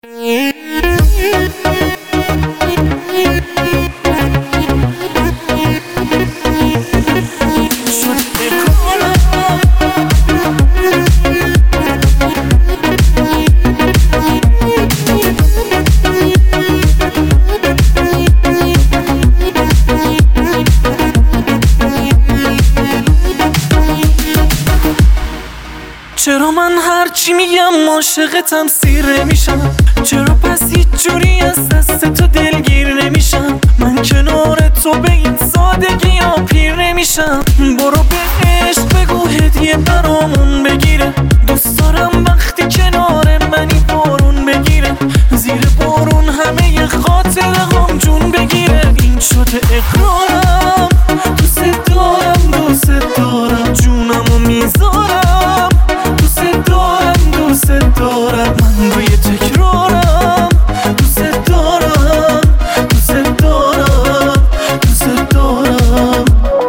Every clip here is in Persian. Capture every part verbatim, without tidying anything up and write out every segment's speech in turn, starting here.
چرا من هرچی میگم عاشقتم سیر نمیشم؟ چرا پس هیچ جوری از دست تو دلگیر نمیشم؟ من کنار تو به این سادگی ها پیر نمیشم. برو به عشق بگو هدیه برامون بگیره. دوست دارم وقتی کنار منی بارون بگیره. زیر بارون همه ی خاطره هم جون بگیره. این شده اقرارم، دوست دارم دوست دارم جونمو میذارم. دوست دارم من روی تکرارم. دوست دارم دوست دارم دوست دارم.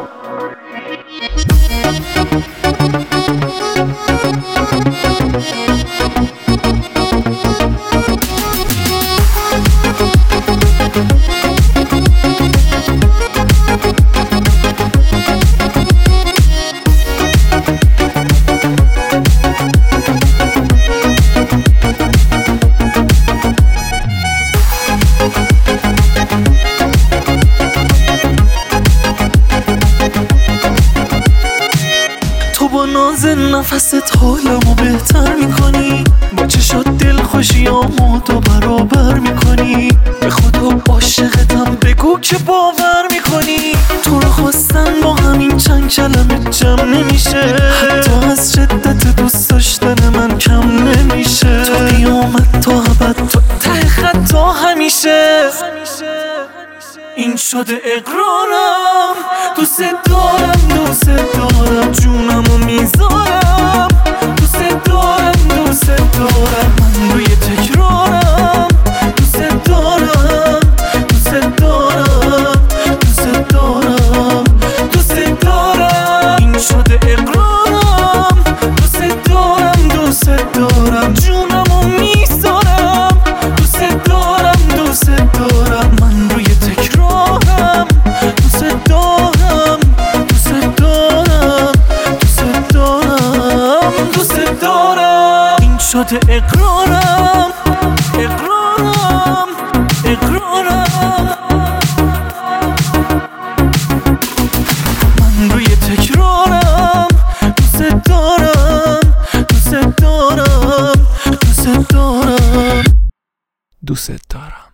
با ناز نفست حالمو بهتر میکنی. با چشات دل خوشیامو دو برابر میکنی. به خدا عاشقتم بگو که باور میکنی. تو رو خواستن با همین چند کلمه جمع نمیشه. حتی از شدت دوست داشتن من کم نمیشه. تو قیامت تا ابد تو ته خط تا همیشه. این شده اقرارم، دوست دارم دوست دارم جونمو میذارم. دوست دارم دوست دارم من روی تکرارم. دوست دارم دوست دارم دوست دارم دوست دارم. این شده اقرارم، دوست دارم دوست دارم جونمو میذارم. دوست دارم دوست دارم من روی تکرارم. دوست دارم دوست دارم دوست دارم دوست دارم. این شده اقرارم اقرارم اقرارم. من روی تکرارم. دوست دارم دوست دارم دوست دارم دوست دارم.